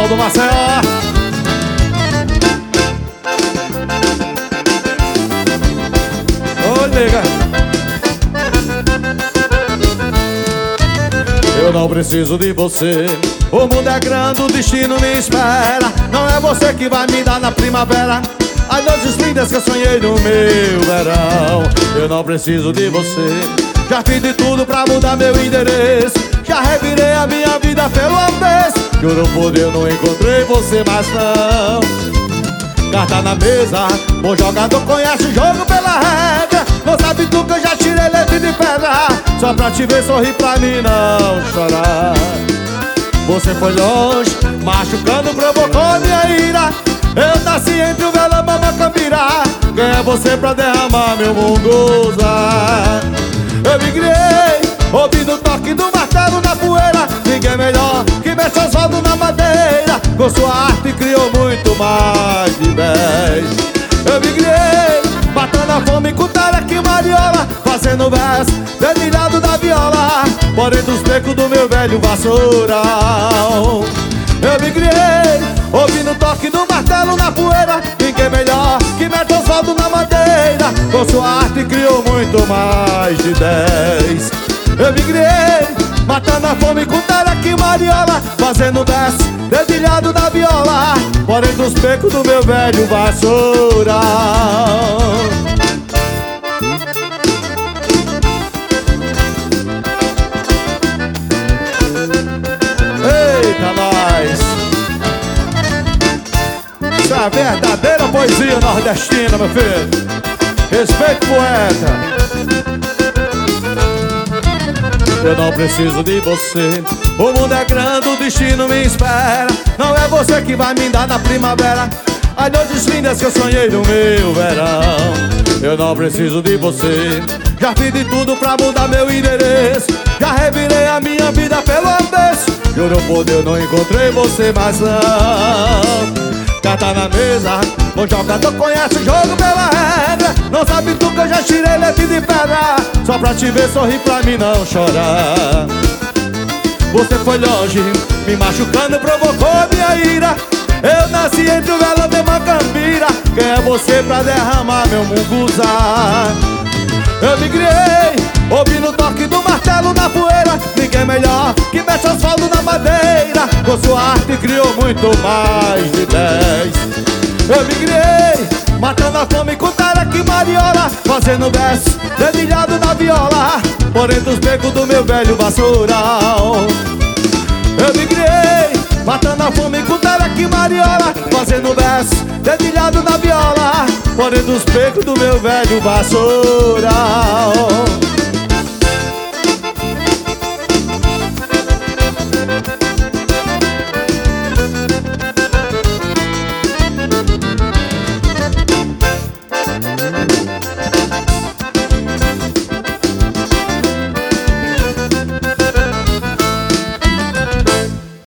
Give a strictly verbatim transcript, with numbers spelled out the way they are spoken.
do Maceió. Oi, nega. Eu não preciso de você, o mundo é grande, o destino me espera. Não é você que vai me dar na primavera as noites lindas que eu sonhei no meu verão. Eu não preciso de você, já fiz de tudo pra mudar meu endereço. Já revirei a minha vida pelo avesso. Juro por Deus, não encontrei você mais não. Carta na mesa, bom jogador conhece o jogo pela regra. Não sabe tu que eu já tirei leite de pedra, só pra te ver sorrir pra mim não chorar. Você foi longe, machucando, provocou minha ira. Eu nasci entre o vela e Mamacambira. Quem é você pra derramar meu munguza? Eu migrei, ouvindo o toque do martelo na poeira. Ninguém melhor que mexe os rodos na madeira. Com sua arte criou muito mais de dez. Eu migrei, matando a fome com tareca e mariola, fazendo verso, dedilhado da viola, porém dos becos do meu velho vassourão. Eu migrei, ouvindo o toque do martelo na poeira. Ninguém melhor que mete os rodos na madeira. Com sua arte criou muito mais de dez. Eu migrei, matando a fome com tareca e mariola, fazendo verso, dedilhado da viola, porém dos becos do meu velho vassourão. Eita, nós! Isso é a verdadeira poesia nordestina, meu filho. Respeito, poeta. Eu não preciso de você, o mundo é grande, o destino me espera. Não é você que vai me dar na primavera as noites lindas que eu sonhei no meu verão. Eu não preciso de você, já fiz de tudo pra mudar meu endereço. Já revirei a minha vida pelo avesso. Juro por Deus, não encontrei você mais não. Carta na mesa, o jogador conhece o jogo pela regra. Não sabe tu que eu já tirei leite de pedra, só pra te ver sorrir pra mim não chorar. Você foi longe, me machucando, provocou minha ira. Eu nasci entre o vela e Mamacambira. Quem é você pra derramar meu munguza? Eu migrei, ouvindo o toque do martelo na poeira. Ninguém melhor que mexe asfalto na madeira. Com sua arte criou muito mais de dez. Eu migrei, matando a fome com tareca e mariola, fazendo verso, dedilhado na viola, porém dos becos do meu velho vassourão. Eu migrei, matando a fome com tareca e mariola, fazendo verso, dedilhado na viola, porém dos becos do meu velho vassourão.